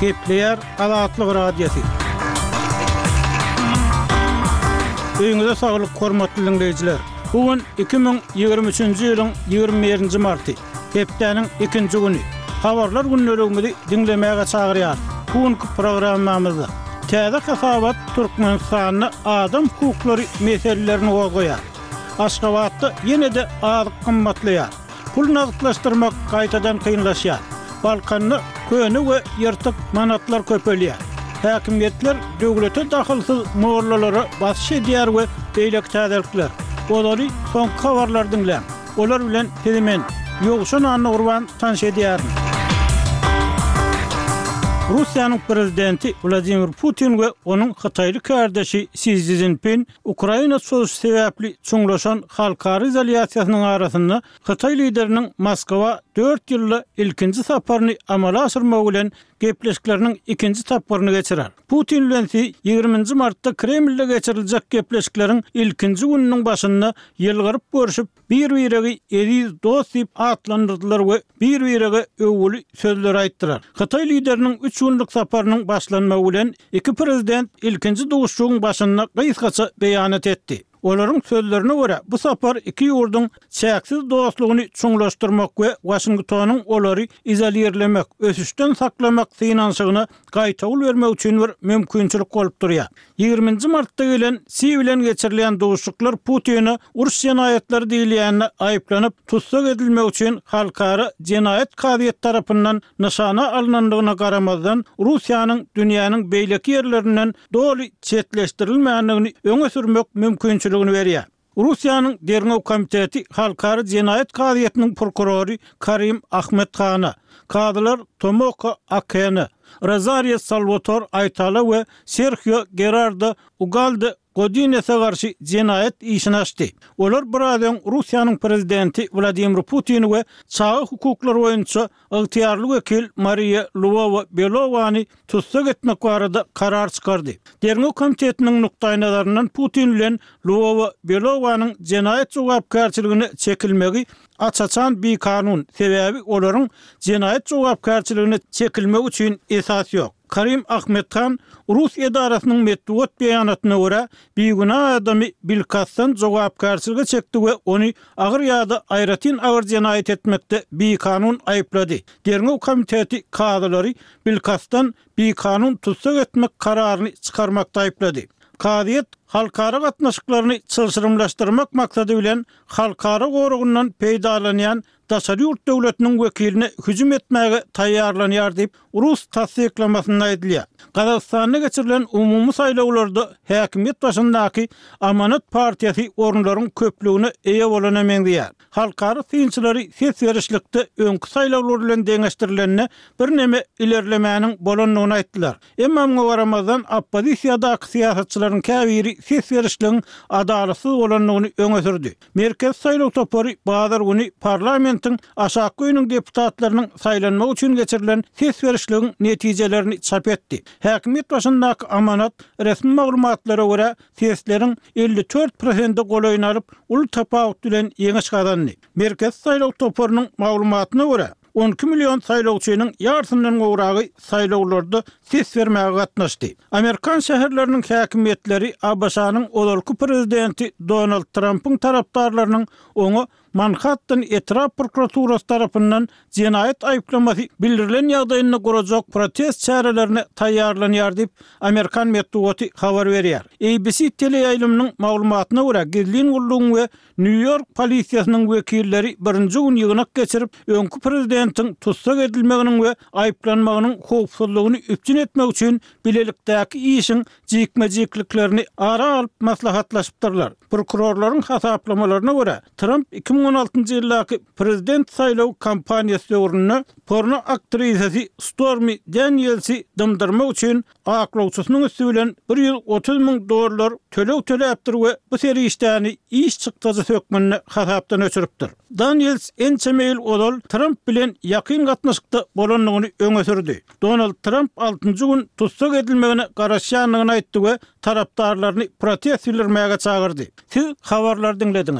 Gepleyer Azatlyk Radiosu. Öňüňizde saglyk, hormatly dinleyijiler. Bugün 2023-nji ýylyň 21-nji marty. Hepdeniň 2-nji güni. Habarlar günnelegini dinlemäge çagyrýar. Bugünkü programmamyzda täze hasabat Türkmenistanyny adam hukuklary meselelerini goýar. Aşgabatda ýene-de azyk gymmatlaýar. Pul nagdlaşdyrmak gaýtadan kynlaşýar. Balkanyny köni we ýyrtyk manatlar köpelýär. Häkimiýetler döwlete dahylsyz morlalary baş edýär we beýlek täzelikler. Olary soňky habarlar dinleň. Olar bilen hemen ýogşan anny urban tanış edýär. Russiýanyň prezidenti Vladimir Putin we onuň Hytaýly kardeşi Xi Jinping Ukraina soýuşy sebäpli çuňlaşan halkary izolýasiýasynyň arasynda Hytaý lideriniň Moskwa 4 ýylly ilkinji saparyny amala aşyrmak bilen gepleşikleriniň ikinji tapyryny geçirer. Putin bilen 20 martda Kremlde geçiriljek gepleşikleriň ilkinji gününiň başynda ýylgyryp görüşip bir-biregi ediz dost diýip atlandyrdylar we bir-birege öwgüli sözler aýtdylar. Hytaý lideriniň 3 günlük saparynyň başlanmagy bilen iki prezident ilkinji duguşçugyň başynda gysgaça beýanat etdi. Olaryň sözlerine görä, bu sapar iki ýurduň çäksiz dostlugyny çuňlaşdyrmak we Washingtonyň olary izolýerlemek, ösüşden saklamak synanşygyna gaýtagyl bermek üçin bir mümkinçilik bolup durýar. 20 martda gelen Xi bilen geçirilen duguşçuklar Putin'i uruş jenaýetleri diýilýänine aýyplanyp tutsak edilmek üçin halkara jenaýet kadyet tarapyndan nyşana alynandygyna garamazdan Russiýanyň dünýäniň beýleki ýerlerinden doly çetleşdirilmänligini öňe sürmek mümkinçilik berýär. Russiýanyň Derňew komiteti halkary jenaýet kadyetiniň prokurory Karim Ahmedkhana, kadylar Tomoko Akeny, Rosario Salvatore Aytala we Sergio Gerardo Ugalde Godinese garşy jenaýet işini açdy. Olar buradan Russiýanyň prezidenti Vladimir Putin we çağı hukuklar boýunça ygtyýarly wekil Maria Lvova-Belovany tutsak etmek barada karar çykardy. Derňew komitetiniň nukdaý nazaryndan Putin bilen Lvova-Belovanyň jenaýet jogapkärçiligini çekilmegi açaçan bir kanun sebäbi olaryň jenaýet jogapkärçiligini çekilmek üçin esas ýok. Karim Ahmedkhan Rus edarasynyň metbuat beýanatyna görä bir günah adamy bilkasdan jogapkärçiligi çekdi we ony agyr ýa-da aýratyn agyr jenaýet etmekde bir kanun aýyplady. Derňew komiteti kadylary bilkasdan bir kanun tutsak etmek kararyny çykarmakda aýyplady. Kadyet halkara gatnaşyklaryny çylşyrymlaşdyrmak maksady bilen halkara gorugundan peýdalanýan daşary ýurt döwletiniň wekiline hüjüm etmäge taýýarlanýar diýip Rus tasdiklamasyny aýdylýar. Gazakstanda geçirilen umumy saýlawlarda häkimiýet başyndaky Amanat partiýasy orunlaryň köpligine eýe bolan emendýär. Halkara synçylary ses berişlikde öňkü saýlawlar bilen deňeşdirilenine bir neme ilerlemäniň bolanlygyny aýtdylar. Emma muňa garamazdan oppozisiýadaky siýasatçylaryň käbiri ses berişligiň adalatsız bolanlygyny öňe sürdi. Merkez saýlaw topary bazar güni parlamentiň aşağı öňüň deputatlarynyň saýlanmagy üçin geçirilen ses berişligiň netijelerini çap etdi. Häkimiýet başyndaky Amanat resmi maglumatlara görä sesleriň 54% golaýyny alyp ul tapawut bilen ýeňiş gazandy. Merkez saýlaw toparynyň maglumatyna görä 12 milyon saýlawçynyň ýarsynyň gowragy saýlawlarda ses bermäge gatnaşdy. Amerikan şäherleriniň häkimiýetleri ABŞ-nyň olurky prezidenti Donald Trump'yň tarapdarlarynyň oňa Manhattan etraf prokuraturasy tarapyndan jenaýet aýyplamasy bildirilen ýagdaýyna gorajak protest çärelerini taýýarlanýar diýip Amerikan medeniýeti habar berýär. ABC teleýaýlymynyň maglumatyna görä gizlin gullugyň we New York polisiýasynyň wekilleri birinji gün ýygynak geçirip öňkü prezidentiň tutsak edilmeginiň we aýyplanmagynyň howpsuzlygyny üpçün etmek üçin bilelikdäki işiň jikmejikliklerini ara alyp maslahatlaşypdyrlar. Prokurorlaryň hasaplamalarına görä Trump 2016-njy ýyldaky prezident saýlaw kampaniýasy döwründe porno aktrisasy Stormy Daniels'i dymdyrmak üçin aklawçysynyň üstü bilen $130,000 töleýäpdir we bu seri işlerini iş çykdyjy sökmenine hasapdan öçüripdir. Daniels ençemeyil odal Trump bilen ýakyn gatnaşykda bolanlygyny öňe sürdi. Donald Trump 6-njy gün tutsak edilmegine garaşýanlygyny aýtdy we tarapdarlaryny protest bildirmäge çagyrdy. Siz habarlar dinlediňiz.